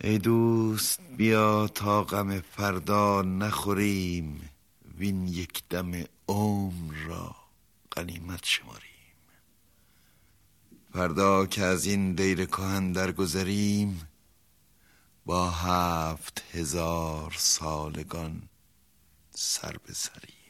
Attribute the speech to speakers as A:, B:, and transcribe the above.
A: ای دوست بیا تا غم فردا نخوریم، وین یک دم عمر را غنیمت شماریم. فردا که از این دیر کهن درگذریم، با 7000 سالگان سر به سریم.